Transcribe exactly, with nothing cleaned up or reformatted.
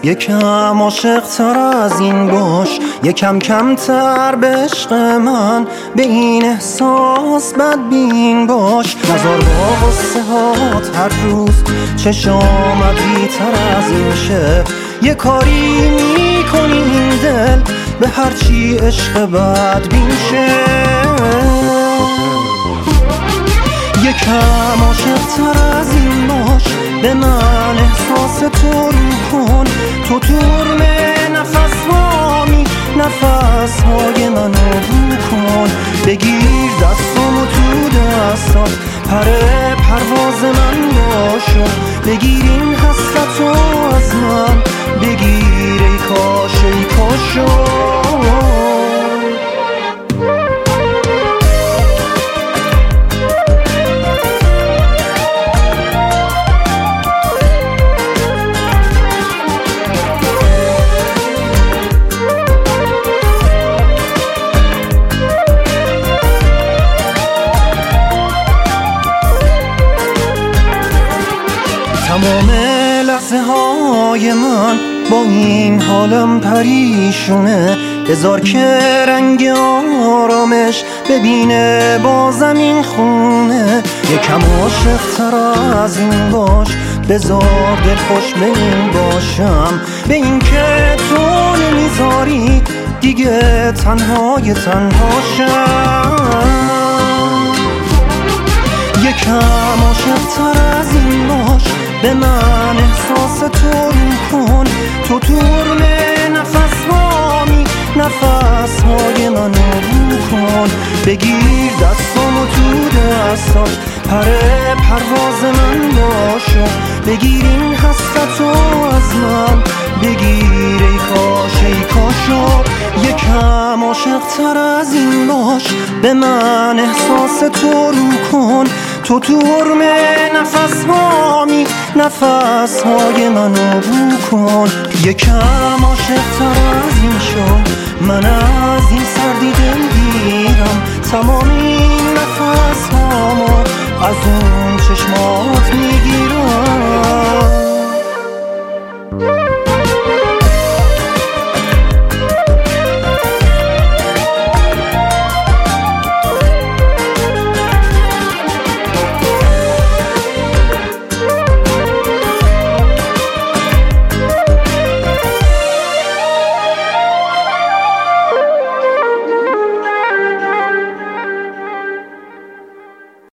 یکم عاشق تر از این باش، یکم کمتر به عشق من، به این احساس بدبین باش. نزار با غصه هات هر روز چشامت تر از این شه. یه کاری میکنی این دل به هرچی عشق بدبین شه. یکم عاشق تر از این باش، به من احساس تو رو کن. تو ترم نفس هامی، نفس های منو رو کن. بگیر دستامو تو دستات، پر پرواز من باشو. بگیر این حسرتو از من، بگیر ای کاش ای کاشو. تمام لحظه های من با این حالم پریشونه. بذار که رنگ آرامش ببینه با زمین خونه. یکم عاشق تر از این باش، بذار دل خوش به این باشم. به این که تو نمیذاری دیگه تنهای تنهاشم. یکم عاشق تر از این باش، به من احساس تو رو کن. تو ترم نفس هامی، نفس های منو رو کن. بگیر دستامو تو دستات، پر پرواز من باشو. بگیر این حسرتو از من، بگیر ای کاش ای کاشو. یکم عاشق تر از این باش، به من احساس تو رو کن. تو ترم نفس هامی، نفس های منو رو کن. یکم عاشق تر از این شو، من از این سردی دلگیرم. تمام این نفس هامو از اون چشمات میگیرم.